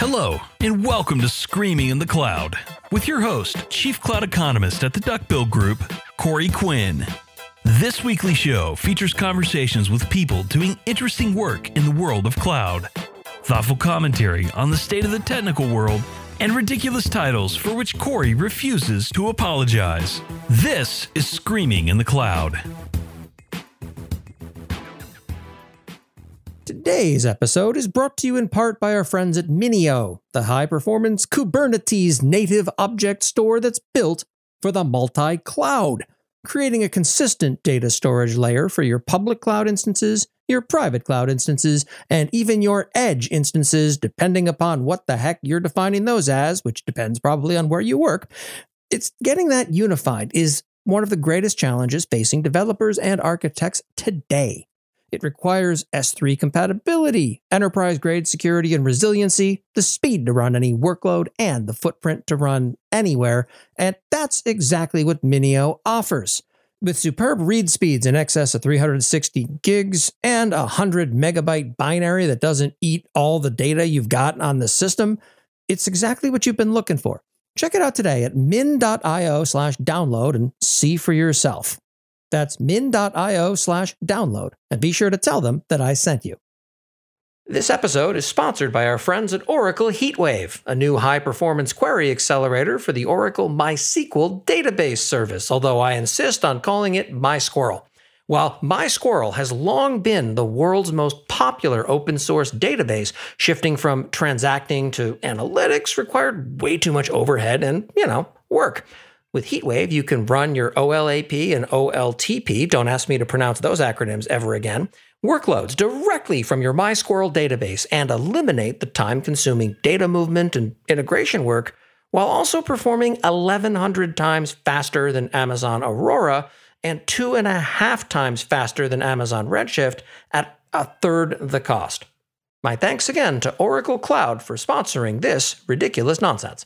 Hello, and welcome to Screaming in the Cloud, with your host, Chief Cloud Economist at the Duckbill Group, Corey Quinn. This weekly show features conversations with people doing interesting work in the world of cloud, thoughtful commentary on the state of the technical world, and ridiculous titles for which Corey refuses to apologize. This is Screaming in the Cloud. Today's episode is brought to you in part by our friends at Minio, the high-performance Kubernetes native object store that's built for the multi-cloud, creating a consistent data storage layer for your public cloud instances, your private cloud instances, and even your edge instances, depending upon what the heck you're defining those as, which depends probably on where you work. It's getting that unified is one of the greatest challenges facing developers and architects today. It requires S3 compatibility, enterprise-grade security and resiliency, the speed to run any workload, and the footprint to run anywhere, and that's exactly what Minio offers. With superb read speeds in excess of 360 gigs and a 100 megabyte binary that doesn't eat all the data you've got on the system, it's exactly what you've been looking for. Check it out today at min.io/download and see for yourself. That's min.io/download, and be sure to tell them that I sent you. This episode is sponsored by our friends at Oracle HeatWave, a new high-performance query accelerator for the Oracle MySQL database service, although I insist on calling it MySQL. While MySQL has long been the world's most popular open-source database, shifting from transacting to analytics required way too much overhead and, work. With HeatWave, you can run your OLAP and OLTP, don't ask me to pronounce those acronyms ever again, workloads directly from your MySQL database and eliminate the time-consuming data movement and integration work, while also performing 1,100 times faster than Amazon Aurora and 2.5 times faster than Amazon Redshift at a third the cost. My thanks again to Oracle Cloud for sponsoring this ridiculous nonsense.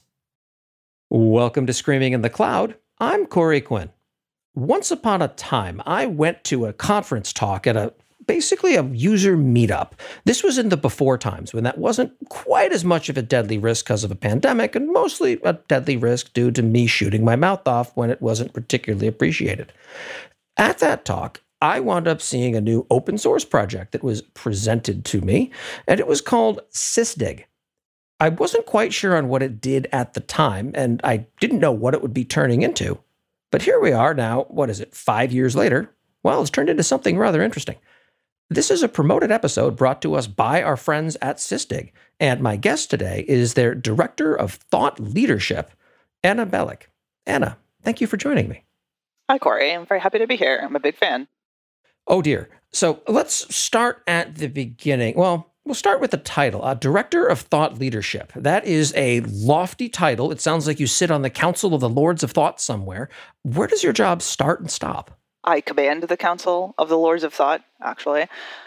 Welcome to Screaming in the Cloud. I'm Corey Quinn. Once upon a time, I went to a conference talk at basically a user meetup. This was in the before times when that wasn't quite as much of a deadly risk because of a pandemic, and mostly a deadly risk due to me shooting my mouth off when it wasn't particularly appreciated. At that talk, I wound up seeing a new open source project that was presented to me, and it was called Sysdig. I wasn't quite sure on what it did at the time, and I didn't know what it would be turning into. But here we are now, 5 years later? Well, it's turned into something rather interesting. This is a promoted episode brought to us by our friends at Sysdig, and my guest today is their Director of Thought Leadership, Anna Belic. Anna, thank you for joining me. Hi, Corey. I'm very happy to be here. I'm a big fan. Oh, dear. So let's start at the beginning. Well, we'll start with the title, Director of Thought Leadership. That is a lofty title. It sounds like you sit on the Council of the Lords of Thought somewhere. Where does your job start and stop? I command the Council of the Lords of Thought, actually.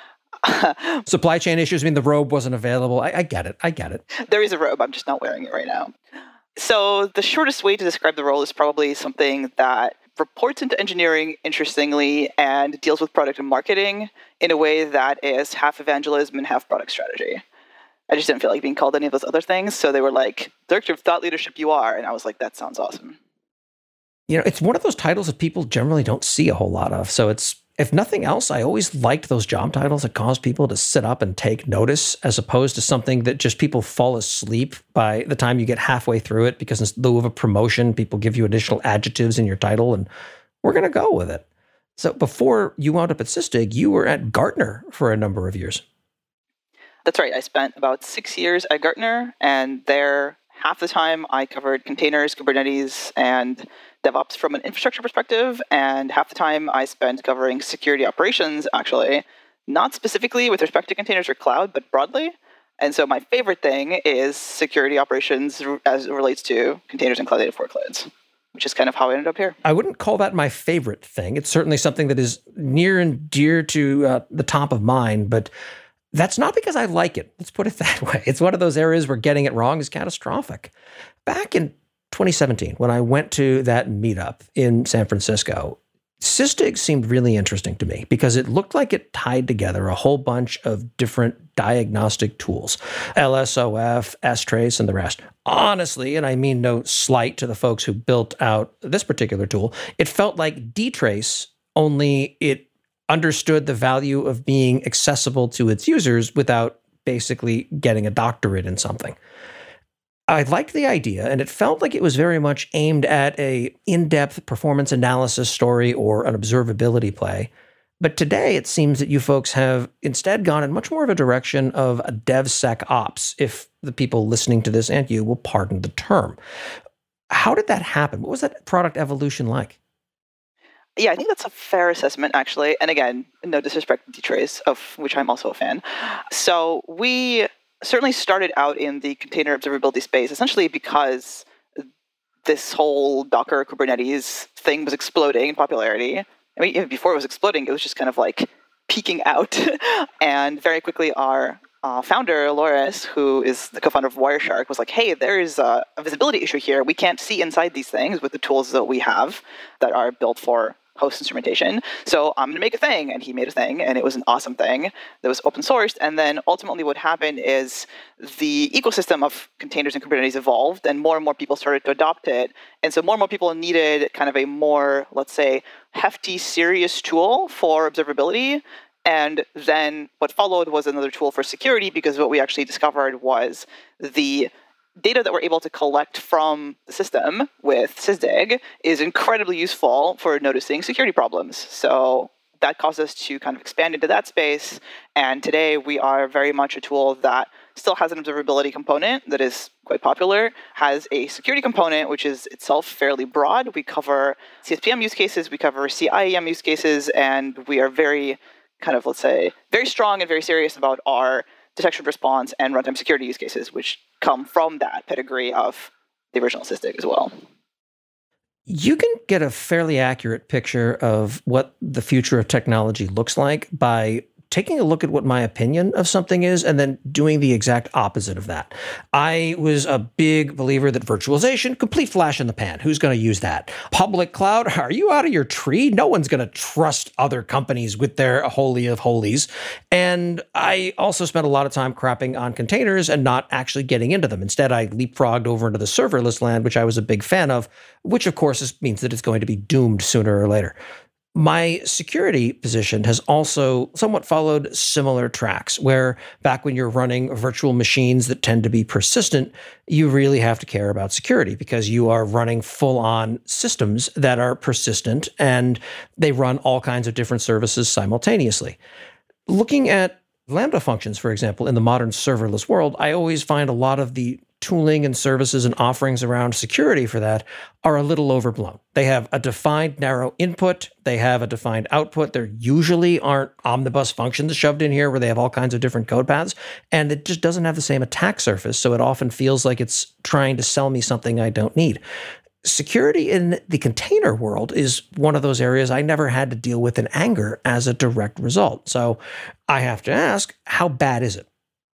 Supply chain issues mean the robe wasn't available. I get it. There is a robe. I'm just not wearing it right now. So the shortest way to describe the role is probably something that reports into engineering, interestingly, and deals with product and marketing in a way that is half evangelism and half product strategy. I just didn't feel like being called any of those other things, so they were like, Director of Thought Leadership you are, and I was like, that sounds awesome. It's one of those titles that people generally don't see a whole lot of, so it's, if nothing else, I always liked those job titles that cause people to sit up and take notice, as opposed to something that just people fall asleep by the time you get halfway through it, because in lieu of a promotion, people give you additional adjectives in your title, and we're going to go with it. So before you wound up at Sysdig, you were at Gartner for a number of years. That's right. I spent about 6 years at Gartner, and there, half the time I covered containers, Kubernetes, and DevOps from an infrastructure perspective, and half the time I spent covering security operations, actually, not specifically with respect to containers or cloud, but broadly. And so my favorite thing is security operations as it relates to containers and cloud-native workloads, which is kind of how I ended up here. I wouldn't call that my favorite thing. It's certainly something that is near and dear to the top of mind, but that's not because I like it. Let's put it that way. It's one of those areas where getting it wrong is catastrophic. Back in 2017, when I went to that meetup in San Francisco, Sysdig seemed really interesting to me because it looked like it tied together a whole bunch of different diagnostic tools, LSOF, STrace, and the rest. Honestly, and I mean no slight to the folks who built out this particular tool, it felt like dtrace, only it understood the value of being accessible to its users without basically getting a doctorate in something. I liked the idea, and it felt like it was very much aimed at a in-depth performance analysis story or an observability play. But today, it seems that you folks have instead gone in much more of a direction of a DevSecOps, if the people listening to this and you will pardon the term. How did that happen? What was that product evolution like? Yeah, I think that's a fair assessment, actually. And again, no disrespect to dtrace, of which I'm also a fan. So we certainly started out in the container observability space, essentially because this whole Docker Kubernetes thing was exploding in popularity. I mean, even before it was exploding, it was just kind of like peaking out. And very quickly, our founder, Loris, who is the co-founder of Wireshark, was like, hey, there is a visibility issue here. We can't see inside these things with the tools that we have that are built for host instrumentation. So I'm going to make a thing. And he made a thing, and it was an awesome thing that was open sourced. And then ultimately what happened is the ecosystem of containers and Kubernetes evolved, and more people started to adopt it. And so more and more people needed kind of a more, let's say, hefty, serious tool for observability. And then what followed was another tool for security, because what we actually discovered was the data that we're able to collect from the system with Sysdig is incredibly useful for noticing security problems. So that caused us to kind of expand into that space. And today we are very much a tool that still has an observability component that is quite popular, has a security component, which is itself fairly broad. We cover CSPM use cases, we cover CIEM use cases, and we are very kind of, let's say, very strong and very serious about our detection response and runtime security use cases, which come from that pedigree of the original Sysdig as well. You can get a fairly accurate picture of what the future of technology looks like by taking a look at what my opinion of something is and then doing the exact opposite of that. I was a big believer that virtualization, complete flash in the pan. Who's going to use that? Public cloud, are you out of your tree? No one's going to trust other companies with their holy of holies. And I also spent a lot of time crapping on containers and not actually getting into them. Instead, I leapfrogged over into the serverless land, which I was a big fan of, which of course means that it's going to be doomed sooner or later. My security position has also somewhat followed similar tracks, where back when you're running virtual machines that tend to be persistent, you really have to care about security because you are running full-on systems that are persistent and they run all kinds of different services simultaneously. Looking at Lambda functions, for example, in the modern serverless world, I always find a lot of the tooling and services and offerings around security for that are a little overblown. They have a defined narrow input. They have a defined output. There usually aren't omnibus functions shoved in here where they have all kinds of different code paths. And it just doesn't have the same attack surface. So it often feels like it's trying to sell me something I don't need. Security in the container world is one of those areas I never had to deal with in anger as a direct result. So I have to ask, how bad is it?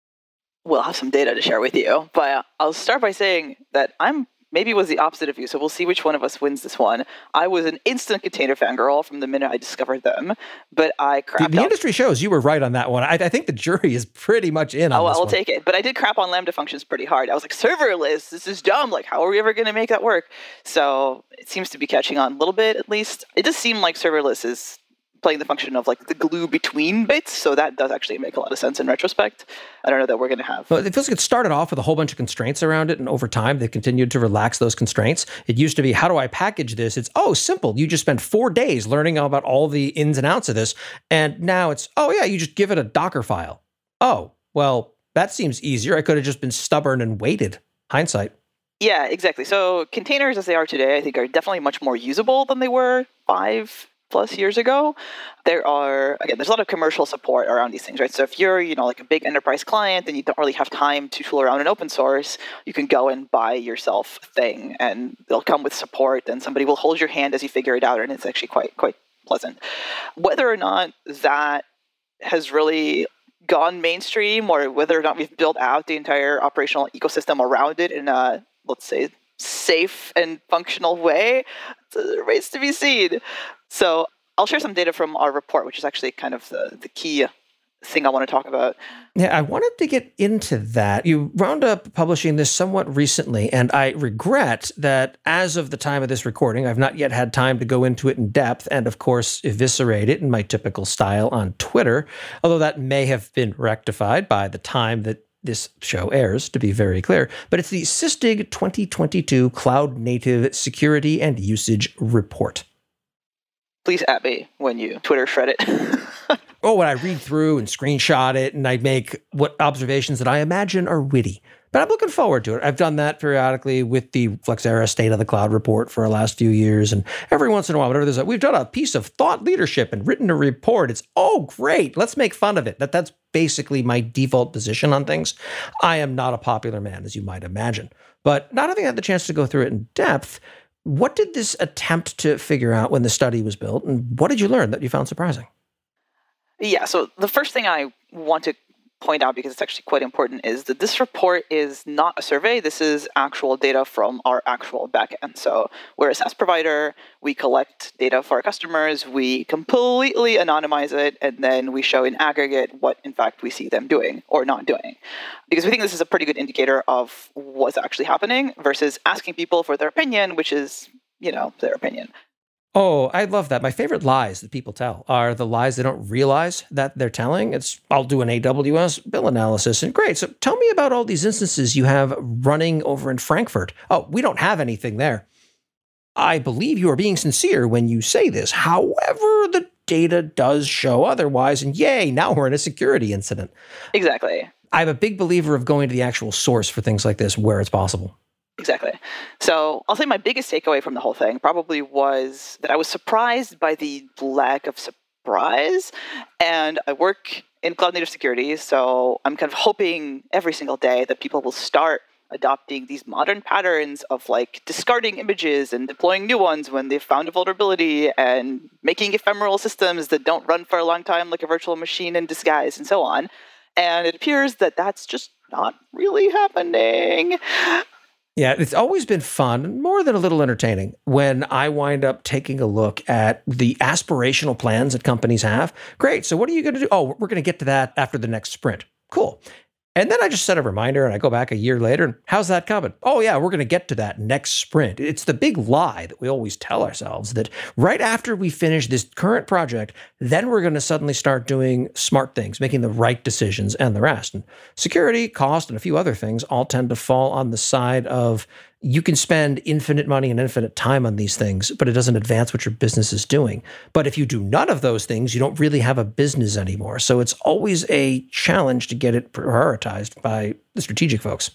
We'll have some data to share with you, but I'll start by saying that I'm maybe was the opposite of you, so we'll see which one of us wins this one. I was an instant container fangirl from the minute I discovered them, but I crapped The industry shows you were right on that one. I think the jury is pretty much in on this I'll one. take it. But I did crap on Lambda functions pretty hard. I was like, serverless, this is dumb. Like, how are we ever going to make that work? So it seems to be catching on a little bit, at least. It does seem like serverless is playing the function of like the glue between bits, so that does actually make a lot of sense in retrospect. I don't know that we're going to have. Well, it feels like it started off with a whole bunch of constraints around it, and over time they continued to relax those constraints. It used to be, how do I package this? It's, simple. You just spend 4 days learning about all the ins and outs of this, and now it's, you just give it a Docker file. Oh, well, that seems easier. I could have just been stubborn and waited. Hindsight. Yeah, exactly. So containers as they are today, I think, are definitely much more usable than they were 5+ years ago. There's a lot of commercial support around these things, right? So if you're, like a big enterprise client and you don't really have time to tool around in open source, you can go and buy yourself a thing and they'll come with support and somebody will hold your hand as you figure it out, and it's actually quite pleasant. Whether or not that has really gone mainstream or whether or not we've built out the entire operational ecosystem around it in a, let's say, safe and functional way, it remains to be seen. So I'll share some data from our report, which is actually kind of the key thing I want to talk about. Yeah, I wanted to get into that. You wound up publishing this somewhat recently, and I regret that as of the time of this recording, I've not yet had time to go into it in depth and, of course, eviscerate it in my typical style on Twitter, although that may have been rectified by the time that this show airs, to be very clear. But it's the SysDig 2022 Cloud Native Security and Usage Report. Please at me when you Twitter shred it. When I read through and screenshot it and I make what observations that I imagine are witty. But I'm looking forward to it. I've done that periodically with the Flexera State of the Cloud report for the last few years. And every once in a while, whenever we've done a piece of thought leadership and written a report, it's, oh, great, let's make fun of it. That's basically my default position on things. I am not a popular man, as you might imagine. But not having had the chance to go through it in depth, what did this attempt to figure out when the study was built? And what did you learn that you found surprising? Yeah, so the first thing I want to point out, because it's actually quite important, is that this report is not a survey. This is actual data from our actual backend. So we're a SaaS provider. We collect data for our customers. We completely anonymize it, and then we show in aggregate what, in fact, we see them doing or not doing. Because we think this is a pretty good indicator of what's actually happening versus asking people for their opinion, which is, their opinion. Oh, I love that. My favorite lies that people tell are the lies they don't realize that they're telling. I'll do an AWS bill analysis. And great. So tell me about all these instances you have running over in Frankfurt. Oh, we don't have anything there. I believe you are being sincere when you say this. However, the data does show otherwise. And yay, now we're in a security incident. Exactly. I'm a big believer of going to the actual source for things like this where it's possible. Exactly. So I'll say my biggest takeaway from the whole thing probably was that I was surprised by the lack of surprise. And I work in cloud native security, so I'm kind of hoping every single day that people will start adopting these modern patterns of like discarding images and deploying new ones when they've found a vulnerability and making ephemeral systems that don't run for a long time like a virtual machine in disguise and so on. And it appears that that's just not really happening. Yeah, it's always been fun, more than a little entertaining, when I wind up taking a look at the aspirational plans that companies have. Great, so what are you going to do? Oh, we're going to get to that after the next sprint. Cool. And then I just set a reminder and I go back a year later and how's that coming? Oh yeah, we're going to get to that next sprint. It's the big lie that we always tell ourselves that right after we finish this current project, then we're going to suddenly start doing smart things, making the right decisions and the rest. And security, cost, and a few other things all tend to fall on the side of you can spend infinite money and infinite time on these things, but it doesn't advance what your business is doing. But if you do none of those things, you don't really have a business anymore. So it's always a challenge to get it prioritized by the strategic folks.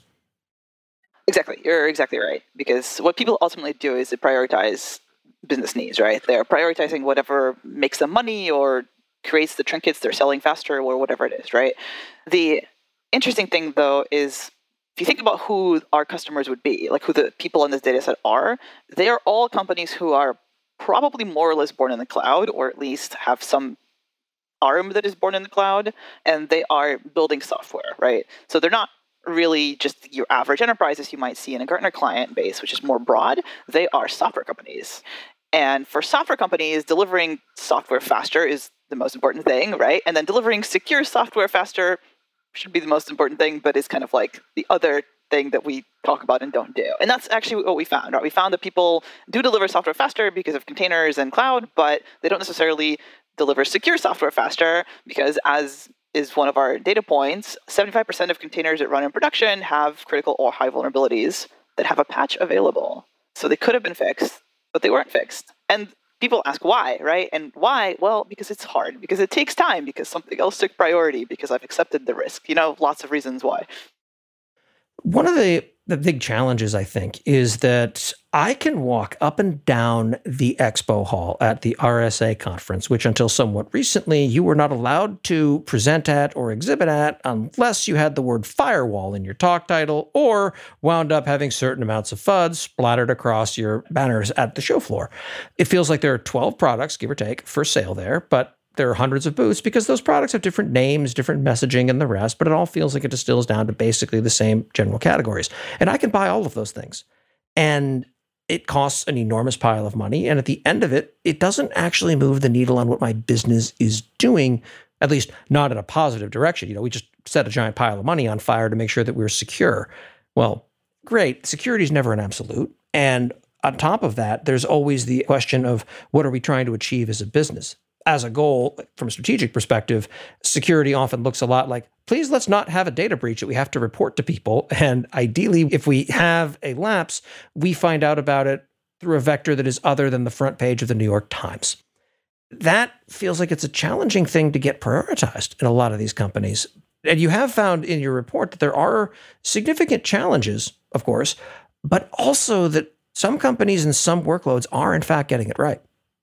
Exactly. You're exactly right. Because what people ultimately do is they prioritize business needs, right? They're prioritizing whatever makes them money or creates the trinkets they're selling faster or whatever it is, right? The interesting thing, though, is if you think about who our customers would be, like who the people in this data set are, they are all companies who are probably more or less born in the cloud, or at least have some arm that is born in the cloud, and they are building software, right? So they're not really just your average enterprises you might see in a Gartner client base, which is more broad. They are software companies. And for software companies, delivering software faster is the most important thing, right? And then delivering secure software faster should be the most important thing, but is kind of like the other thing that we talk about and don't do. And that's actually what we found, right? We found that people do deliver software faster because of containers and cloud, but they don't necessarily deliver secure software faster because, as is one of our data points, 75% of containers that run in production have critical or high vulnerabilities that have a patch available. So they could have been fixed, but they weren't fixed. And people ask why, right? And why? Well, because it's hard, because it takes time, because something else took priority, because I've accepted the risk. Lots of reasons why. One of the big challenges, I think, is that I can walk up and down the expo hall at the RSA conference, which until somewhat recently, you were not allowed to present at or exhibit at unless you had the word firewall in your talk title or wound up having certain amounts of FUD splattered across your banners at the show floor. It feels like there are 12 products, give or take, for sale there, but there are hundreds of booths because those products have different names, different messaging, and the rest, but it all feels like it distills down to basically the same general categories. And I can buy all of those things. And it costs an enormous pile of money. And at the end of it, it doesn't actually move the needle on what my business is doing, at least not in a positive direction. We just set a giant pile of money on fire to make sure that we're secure. Well, great. Security is never an absolute. And on top of that, there's always the question of what are we trying to achieve as a business? As a goal, from a strategic perspective, security often looks a lot like, please let's not have a data breach that we have to report to people. And ideally, if we have a lapse, we find out about it through a vector that is other than the front page of the New York Times. That feels like it's a challenging thing to get prioritized in a lot of these companies. And you have found in your report that there are significant challenges, of course, but also that some companies and some workloads are in fact getting it right.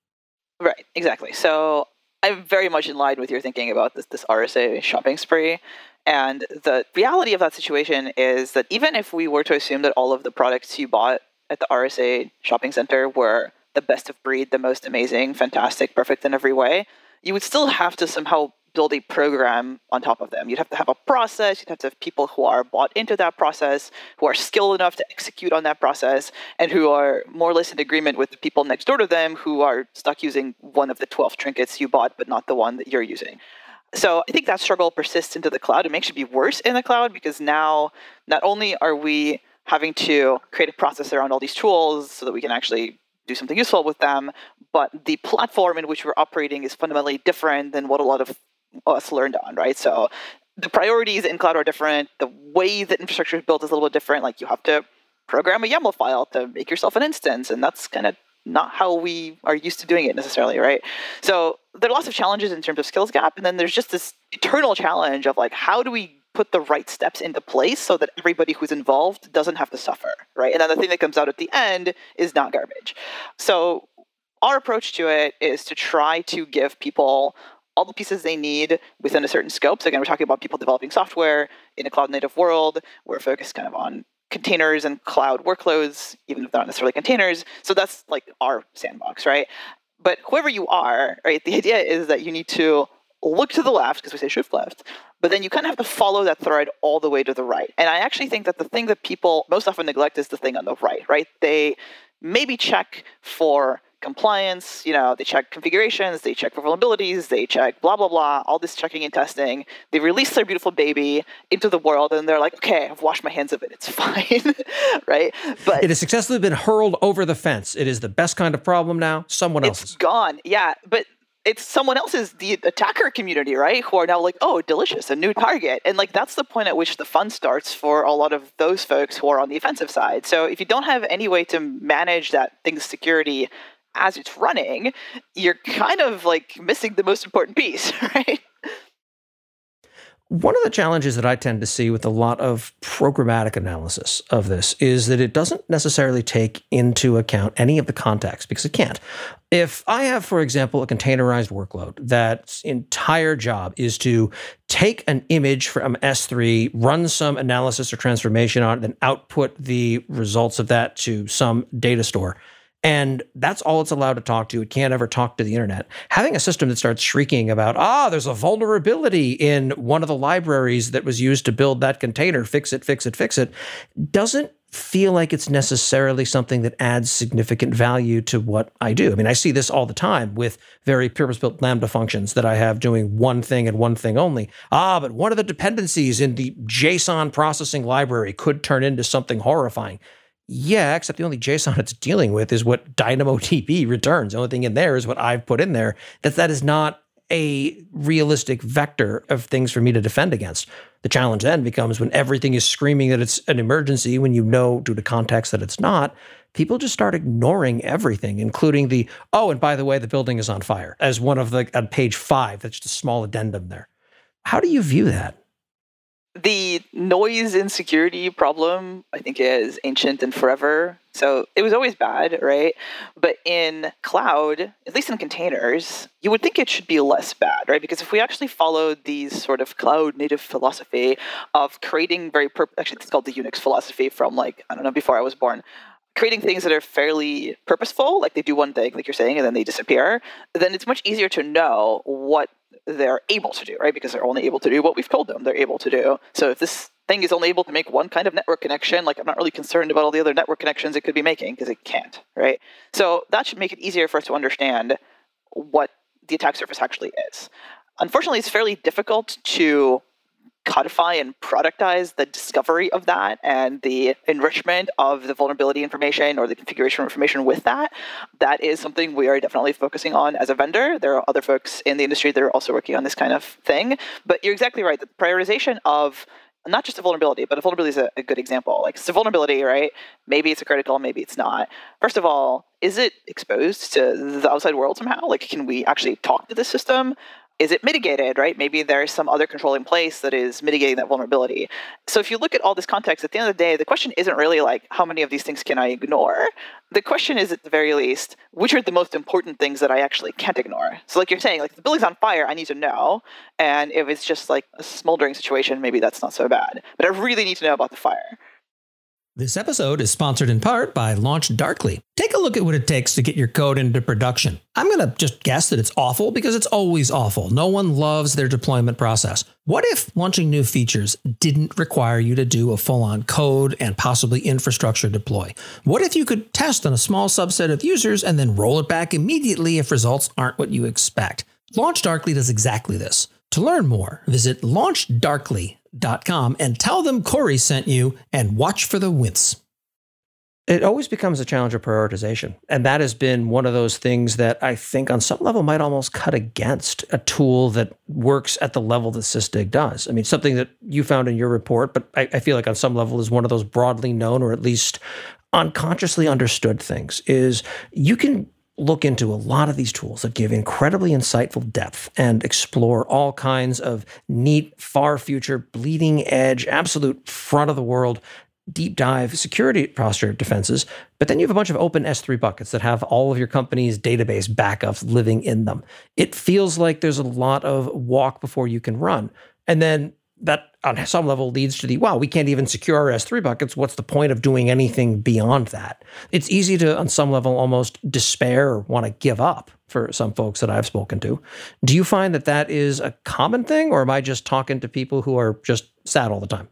Right, exactly. So I'm very much in line with your thinking about this RSA shopping spree. And the reality of that situation is that even if we were to assume that all of the products you bought at the RSA shopping center were the best of breed, the most amazing, fantastic, perfect in every way, you would still have to somehow build a program on top of them. You'd have to have a process. You'd have to have people who are bought into that process, who are skilled enough to execute on that process, and who are more or less in agreement with the people next door to them who are stuck using one of the 12 trinkets you bought, but not the one that you're using. So I think that struggle persists into the cloud. It makes it be worse in the cloud because now not only are we having to create a process around all these tools so that we can actually do something useful with them, but the platform in which we're operating is fundamentally different than what a lot of us learned on, right? So the priorities in cloud are different. The way that infrastructure is built is a little bit different. Like you have to program a YAML file to make yourself an instance, and that's kind of not how we are used to doing it necessarily, right? So there are lots of challenges in terms of skills gap, and then there's just this eternal challenge of like, how do we put the right steps into place so that everybody who's involved doesn't have to suffer, right? And then the thing that comes out at the end is not garbage. So our approach to it is to try to give people all the pieces they need within a certain scope. So again, we're talking about people developing software in a cloud-native world. We're focused kind of on containers and cloud workloads, even if they're not necessarily containers. So that's like our sandbox, right? But whoever you are, right, the idea is that you need to look to the left, because we say shift left, but then you kind of have to follow that thread all the way to the right. And I actually think that the thing that people most often neglect is the thing on the right? They maybe check for compliance, they check configurations, they check for vulnerabilities, they check blah, blah, blah, all this checking and testing. They release their beautiful baby into the world and they're like, okay, I've washed my hands of it. It's fine, right? But it has successfully been hurled over the fence. It is the best kind of problem now. Someone else's. It's gone. Yeah, but it's someone else's, the attacker community, right? Who are now like, oh, delicious, a new target. And like, that's the point at which the fun starts for a lot of those folks who are on the offensive side. So if you don't have any way to manage that thing's security as it's running, you're kind of like missing the most important piece, right? One of the challenges that I tend to see with a lot of programmatic analysis of this is that it doesn't necessarily take into account any of the context, because it can't. If I have, for example, a containerized workload that's entire job is to take an image from S3, run some analysis or transformation on it, then output the results of that to some data store, and that's all it's allowed to talk to. It can't ever talk to the internet. Having a system that starts shrieking about, there's a vulnerability in one of the libraries that was used to build that container, fix it, doesn't feel like it's necessarily something that adds significant value to what I do. I mean, I see this all the time with very purpose-built Lambda functions that I have doing one thing and one thing only. But one of the dependencies in the JSON processing library could turn into something horrifying. Yeah, except the only JSON it's dealing with is what DynamoDB returns. The only thing in there is what I've put in there. That is not a realistic vector of things for me to defend against. The challenge then becomes when everything is screaming that it's an emergency, when you know due to context that it's not, people just start ignoring everything, including the, and by the way, the building is on fire, as one of the, on page 5, that's just a small addendum there. How do you view that? The noise insecurity problem, I think, is ancient and forever. So it was always bad, right? But in cloud, at least in containers, you would think it should be less bad, right? Because if we actually followed these sort of cloud native philosophy of creating actually it's called the Unix philosophy from before I was born, creating things that are fairly purposeful, like they do one thing, like you're saying, and then they disappear, then it's much easier to know what they're able to do, right? Because they're only able to do what we've told them they're able to do. So if this thing is only able to make one kind of network connection, like I'm not really concerned about all the other network connections it could be making because it can't, right? So that should make it easier for us to understand what the attack surface actually is. Unfortunately, it's fairly difficult to codify and productize the discovery of that and the enrichment of the vulnerability information or the configuration information with that. That is something we are definitely focusing on as a vendor. There are other folks in the industry that are also working on this kind of thing. But you're exactly right. The prioritization of not just a vulnerability, but a vulnerability is a good example. Like it's a vulnerability, right? Maybe it's a critical, maybe it's not. First of all, is it exposed to the outside world somehow? Like, can we actually talk to the system? Is it mitigated, right? Maybe there's some other control in place that is mitigating that vulnerability. So if you look at all this context, at the end of the day, the question isn't really like, how many of these things can I ignore? The question is, at the very least, which are the most important things that I actually can't ignore? So like you're saying, like if the building's on fire, I need to know. And if it's just like a smoldering situation, maybe that's not so bad. But I really need to know about the fire. This episode is sponsored in part by LaunchDarkly. Take a look at what it takes to get your code into production. I'm going to just guess that it's awful because it's always awful. No one loves their deployment process. What if launching new features didn't require you to do a full-on code and possibly infrastructure deploy? What if you could test on a small subset of users and then roll it back immediately if results aren't what you expect? LaunchDarkly does exactly this. To learn more, visit launchdarkly.com and tell them Corey sent you and watch for the wince. It always becomes a challenge of prioritization. And that has been one of those things that I think on some level might almost cut against a tool that works at the level that Sysdig does. I mean, something that you found in your report, but I feel like on some level is one of those broadly known or at least unconsciously understood things, is you can look into a lot of these tools that give incredibly insightful depth and explore all kinds of neat, far future, bleeding edge, absolute front of the world, deep dive security posture defenses. But then you have a bunch of open S3 buckets that have all of your company's database backups living in them. It feels like there's a lot of walk before you can run. And then that on some level leads to wow, we can't even secure our S3 buckets. What's the point of doing anything beyond that? It's easy to, on some level, almost despair or want to give up for some folks that I've spoken to. Do you find that that is a common thing, or am I just talking to people who are just sad all the time?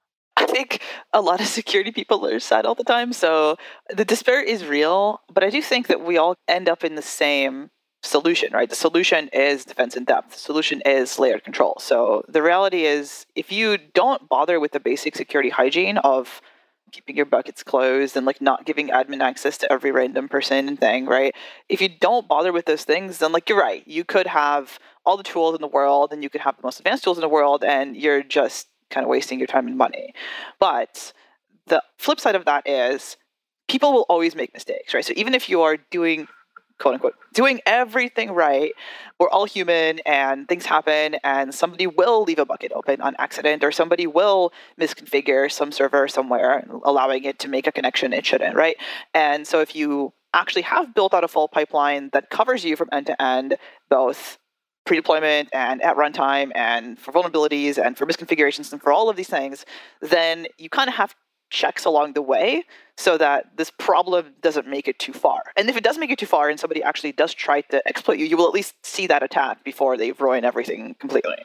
I think a lot of security people are sad all the time. So the despair is real, but I do think that we all end up in the same solution, right? The solution is defense in depth. The solution is layered control. So the reality is, if you don't bother with the basic security hygiene of keeping your buckets closed and like not giving admin access to every random person and thing, right? If you don't bother with those things, then like you're right, you could have all the tools in the world and you could have the most advanced tools in the world and you're just kind of wasting your time and money. But the flip side of that is people will always make mistakes, right? So even if you are doing, quote unquote, doing everything right, we're all human and things happen and somebody will leave a bucket open on accident or somebody will misconfigure some server somewhere, allowing it to make a connection it shouldn't, right? And so if you actually have built out a full pipeline that covers you from end to end, both pre-deployment and at runtime and for vulnerabilities and for misconfigurations and for all of these things, then you kind of have checks along the way so that this problem doesn't make it too far. And if it does make it too far and somebody actually does try to exploit you, you will at least see that attack before they ruin everything completely.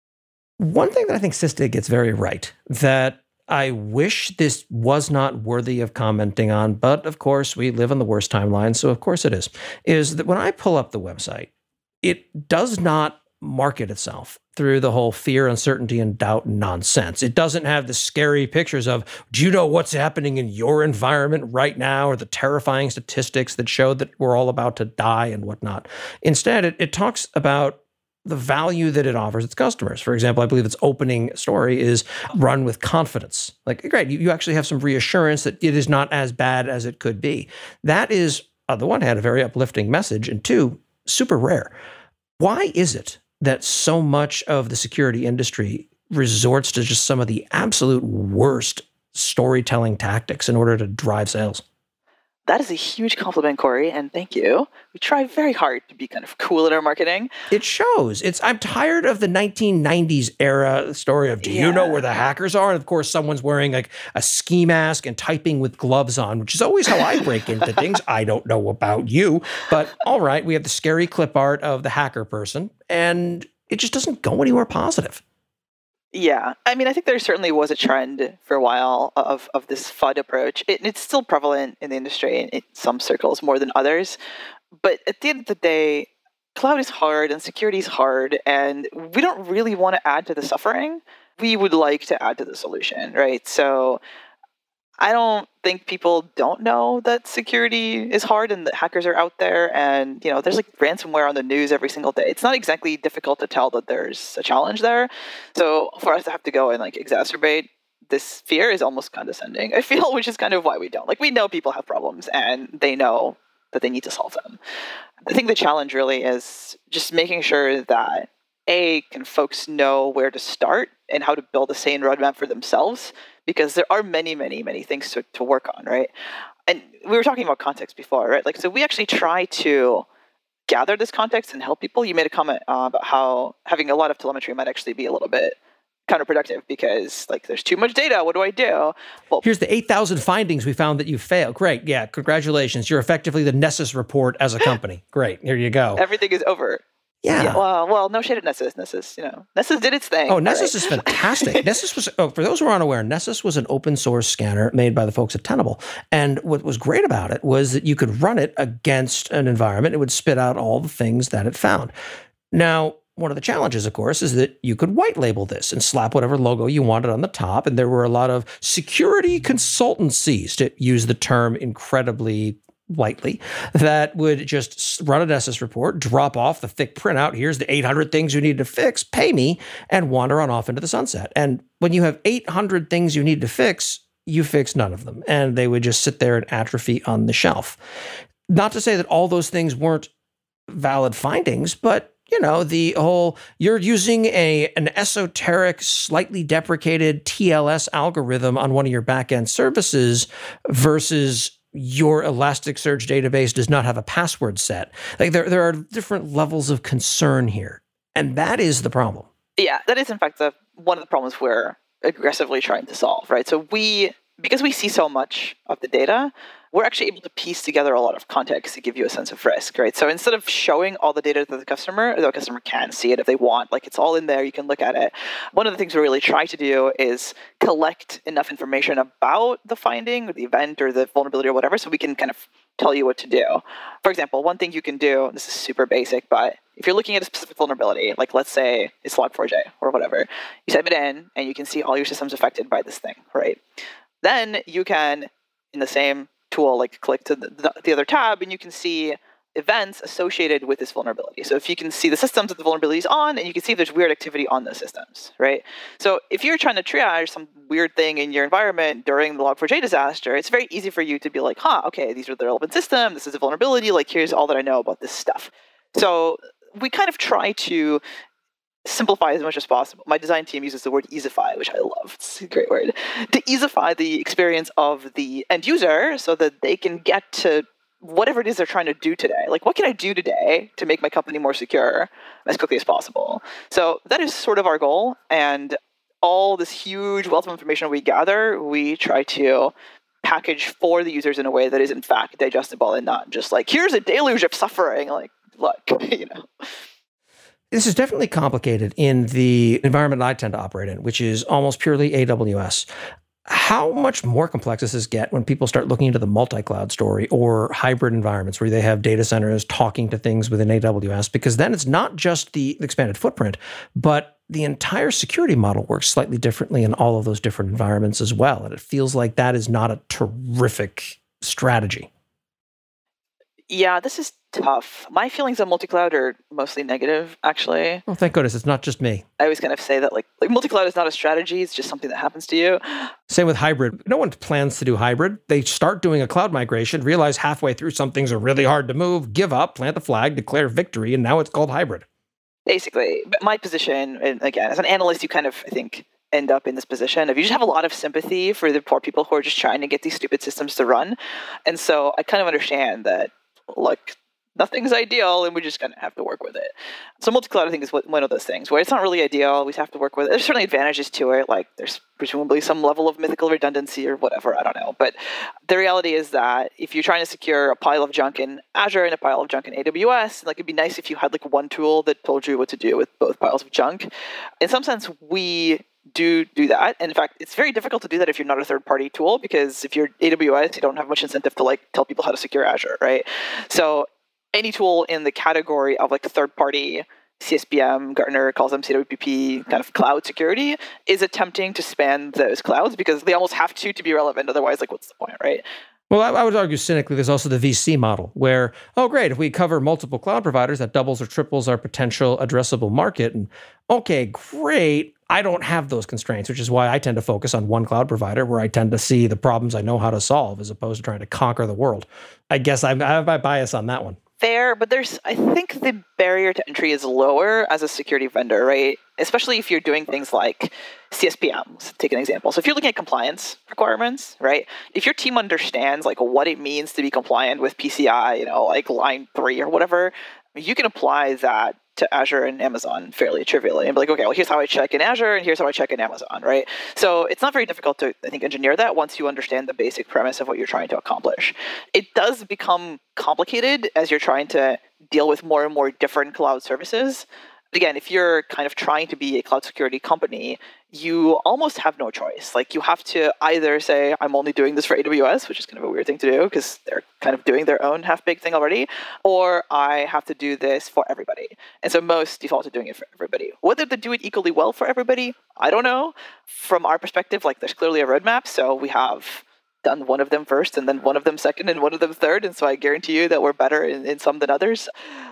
One thing that I think Sysdig gets very right, that I wish this was not worthy of commenting on, but of course we live in the worst timeline, so of course it is that when I pull up the website, it does not market itself through the whole fear, uncertainty, and doubt nonsense. It doesn't have the scary pictures of, do you know what's happening in your environment right now, or the terrifying statistics that show that we're all about to die and whatnot. Instead, it talks about the value that it offers its customers. For example, I believe its opening story is run with confidence. Like, great, you actually have some reassurance that it is not as bad as it could be. That is, on the one hand, a very uplifting message, and two, super rare. Why is it that so much of the security industry resorts to just some of the absolute worst storytelling tactics in order to drive sales? That is a huge compliment, Corey, and thank you. We try very hard to be kind of cool in our marketing. It shows. I'm tired of the 1990s era story of, do you know where the hackers are? And of course, someone's wearing like a ski mask and typing with gloves on, which is always how I break into things. I don't know about you, but all right, we have the scary clip art of the hacker person, and it just doesn't go anywhere positive. Yeah. I mean, I think there certainly was a trend for a while of this FUD approach. It's still prevalent in the industry in some circles more than others. But at the end of the day, cloud is hard and security is hard, and we don't really want to add to the suffering. We would like to add to the solution, right? So I don't think people don't know that security is hard and that hackers are out there, and there's like ransomware on the news every single day. It's not exactly difficult to tell that there's a challenge there. So for us to have to go and like exacerbate this fear is almost condescending, I feel, which is kind of why we don't. Like, we know people have problems and they know that they need to solve them. I think the challenge really is just making sure that can folks know where to start and how to build a sane roadmap for themselves, because there are many, many, many things to work on, right? And we were talking about context before, right? Like, so we actually try to gather this context and help people. You made a comment about how having a lot of telemetry might actually be a little bit counterproductive because, like, there's too much data. What do I do? Well, here's the 8,000 findings we found that you failed. Great. Yeah. Congratulations. You're effectively the Nessus report as a company. Great. Here you go. Everything is over. Yeah. Well, no shade at Nessus. Nessus did its thing. Oh, Nessus is fantastic. Nessus was, for those who are unaware, Nessus was an open source scanner made by the folks at Tenable. And what was great about it was that you could run it against an environment. It would spit out all the things that it found. Now, one of the challenges, of course, is that you could white label this and slap whatever logo you wanted on the top. And there were a lot of security consultancies, to use the term incredibly lightly, that would just run a Nessus report, drop off the thick printout, here's the 800 things you need to fix, pay me, and wander on off into the sunset. And when you have 800 things you need to fix, you fix none of them. And they would just sit there and atrophy on the shelf. Not to say that all those things weren't valid findings, but the whole, you're using an esoteric, slightly deprecated TLS algorithm on one of your backend services versus your Elasticsearch database does not have a password set. Like, there are different levels of concern here. And that is the problem. Yeah, that is in fact one of the problems we're aggressively trying to solve, right? So because we see so much of the data, we're actually able to piece together a lot of context to give you a sense of risk, right? So instead of showing all the data to the customer can see it if they want, like, it's all in there, you can look at it. One of the things we really try to do is collect enough information about the finding or the event or the vulnerability or whatever, so we can kind of tell you what to do. For example, one thing you can do, this is super basic, but if you're looking at a specific vulnerability, like let's say it's Log4j or whatever, you type it in and you can see all your systems affected by this thing, right? Then you can, in the same tool, like, click to the other tab and you can see events associated with this vulnerability. So if you can see the systems that the vulnerability is on, and you can see if there's weird activity on those systems, right? So if you're trying to triage some weird thing in your environment during the Log4j disaster, it's very easy for you to be like, okay, these are the relevant system, this is a vulnerability, like, here's all that I know about this stuff. So we kind of try to simplify as much as possible. My design team uses the word easify, which I love. It's a great word. To easify the experience of the end user so that they can get to whatever it is they're trying to do today. Like, what can I do today to make my company more secure as quickly as possible? So that is sort of our goal. And all this huge wealth of information we gather, we try to package for the users in a way that is in fact digestible and not just like, here's a deluge of suffering. Like, look, This is definitely complicated in the environment I tend to operate in, which is almost purely AWS. How much more complex does this get when people start looking into the multi-cloud story or hybrid environments where they have data centers talking to things within AWS? Because then it's not just the expanded footprint, but the entire security model works slightly differently in all of those different environments as well. And it feels like that is not a terrific strategy. Yeah, this is tough. My feelings on multi-cloud are mostly negative, actually. Oh, thank goodness. It's not just me. I always kind of say that like multi-cloud is not a strategy. It's just something that happens to you. Same with hybrid. No one plans to do hybrid. They start doing a cloud migration, realize halfway through some things are really hard to move, give up, plant the flag, declare victory, and now it's called hybrid. Basically. But my position, and again, as an analyst, you kind of, I think, end up in this position of you just have a lot of sympathy for the poor people who are just trying to get these stupid systems to run. And so I kind of understand that, look, nothing's ideal, and we just kind of have to work with it. So multi-cloud, I think, is one of those things where it's not really ideal. We have to work with it. There's certainly advantages to it, like there's presumably some level of mythical redundancy or whatever, I don't know. But the reality is that if you're trying to secure a pile of junk in Azure and a pile of junk in AWS, like it'd be nice if you had like one tool that told you what to do with both piles of junk. In some sense, we do that. And in fact, it's very difficult to do that if you're not a third-party tool, because if you're AWS, you don't have much incentive to like tell people how to secure Azure, right? So any tool in the category of like third-party CSPM, Gartner calls them CWPP, kind of cloud security, is attempting to span those clouds because they almost have to be relevant. Otherwise, like, what's the point, right? Well, I would argue cynically, there's also the VC model where, oh, great, if we cover multiple cloud providers, that doubles or triples our potential addressable market. And okay, great. I don't have those constraints, which is why I tend to focus on one cloud provider where I tend to see the problems I know how to solve as opposed to trying to conquer the world. I guess I have my bias on that one. Fair, but I think the barrier to entry is lower as a security vendor, right? Especially if you're doing things like CSPMs, take an example. So if you're looking at compliance requirements, right? If your team understands like what it means to be compliant with PCI, like line 3 or whatever, you can apply that to Azure and Amazon fairly trivially and be like, okay, well, here's how I check in Azure and here's how I check in Amazon, right? So it's not very difficult to, I think, engineer that once you understand the basic premise of what you're trying to accomplish. It does become complicated as you're trying to deal with more and more different cloud services. Again, if you're kind of trying to be a cloud security company, you almost have no choice. Like you have to either say, I'm only doing this for AWS, which is kind of a weird thing to do because they're kind of doing their own half-baked thing already, or I have to do this for everybody. And so most default to doing it for everybody. Whether they do it equally well for everybody, I don't know. From our perspective, like there's clearly a roadmap. So we have done one of them first and then one of them second and one of them third. And so I guarantee you that we're better in some than others.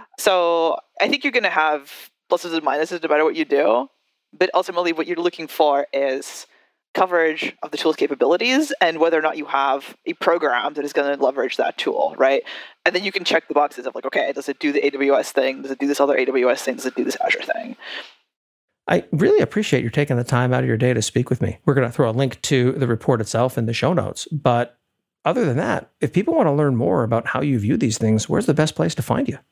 So I think you're going to have pluses and minuses no matter what you do. But ultimately, what you're looking for is coverage of the tool's capabilities and whether or not you have a program that is going to leverage that tool, right? And then you can check the boxes of like, okay, does it do the AWS thing? Does it do this other AWS thing? Does it do this Azure thing? I really appreciate you taking the time out of your day to speak with me. We're going to throw a link to the report itself in the show notes. But other than that, if people want to learn more about how you view these things, where's the best place to find you?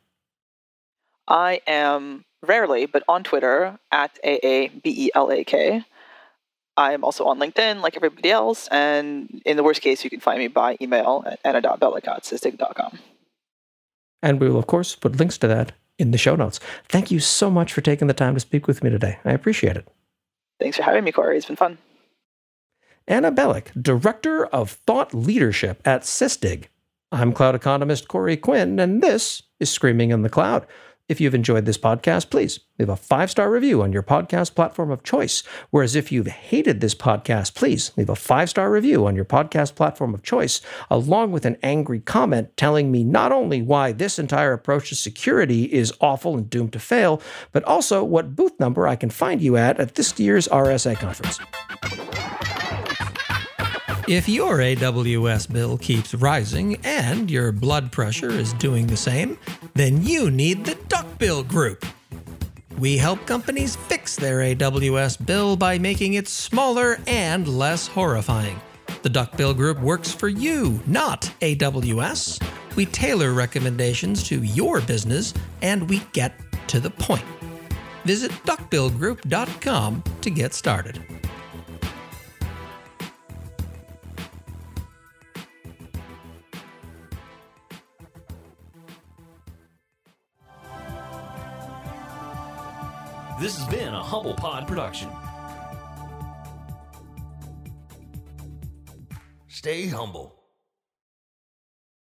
I am rarely, but on Twitter at AABELAK. I'm also on LinkedIn like everybody else. And in the worst case, you can find me by email at anna.bellick@sysdig.com. And we will, of course, put links to that in the show notes. Thank you so much for taking the time to speak with me today. I appreciate it. Thanks for having me, Corey. It's been fun. Anna Bellick, Director of Thought Leadership at Sysdig. I'm cloud economist Corey Quinn, and this is Screaming in the Cloud. If you've enjoyed this podcast, please leave a 5-star review on your podcast platform of choice. Whereas if you've hated this podcast, please leave a 5-star review on your podcast platform of choice, along with an angry comment telling me not only why this entire approach to security is awful and doomed to fail, but also what booth number I can find you at this year's RSA conference. If your AWS bill keeps rising and your blood pressure is doing the same, then you need the Duckbill Group. We help companies fix their AWS bill by making it smaller and less horrifying. The Duckbill Group works for you, not AWS. We tailor recommendations to your business, and we get to the point. Visit duckbillgroup.com to get started. This has been a Humble Pod production. Stay humble.